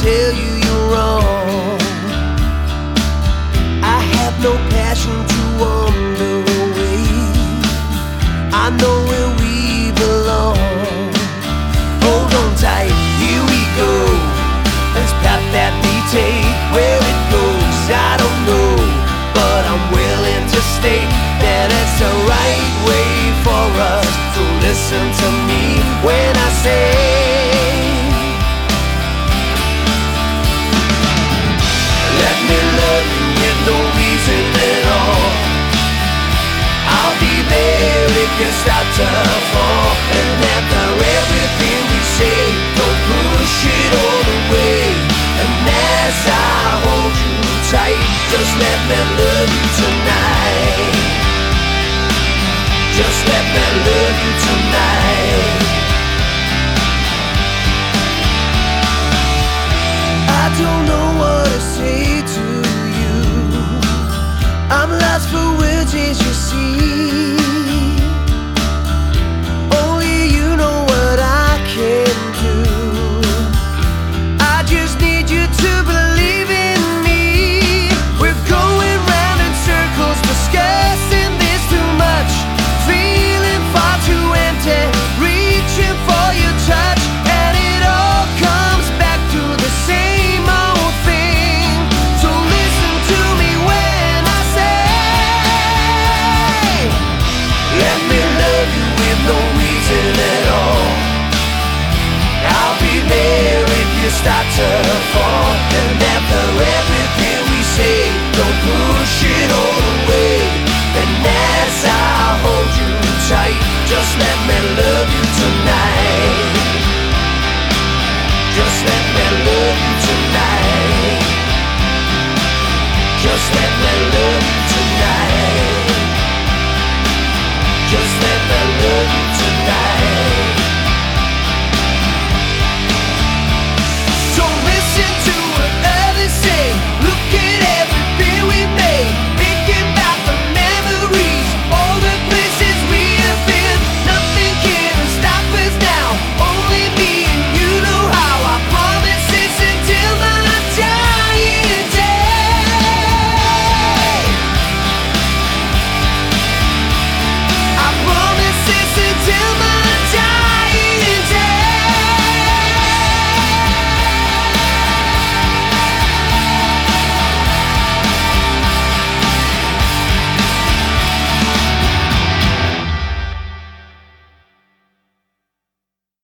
tell you you're wrong. I have no passion to wander away. I know where we belong. Hold on tight, here we go. This path that we take, where it goes, I don't know, but I'm willing to state that it's the right way for us. So listen to me when I say, let me love you with no reason at all. I'll be there if you start to fall. And after everything we say, don't push it all away. And as I hold you tight, just let me love you tonight. Just let me love you tonight. I don't know what to say to you. I'm lost for words, as you see. Only you know what I can do. I just need you to believe in me. We're going round in circles, discussing this too much, feeling far too empty, reaching for your touch, and it all comes back to the same old thing. So listen to me when I say, let me love you with no reason at all. I'll be there if you start to fall. And after everything we say, don't push it all away. And as I hold you tight, just let me love you tonight. Just let me love you tonight. Just let me love you.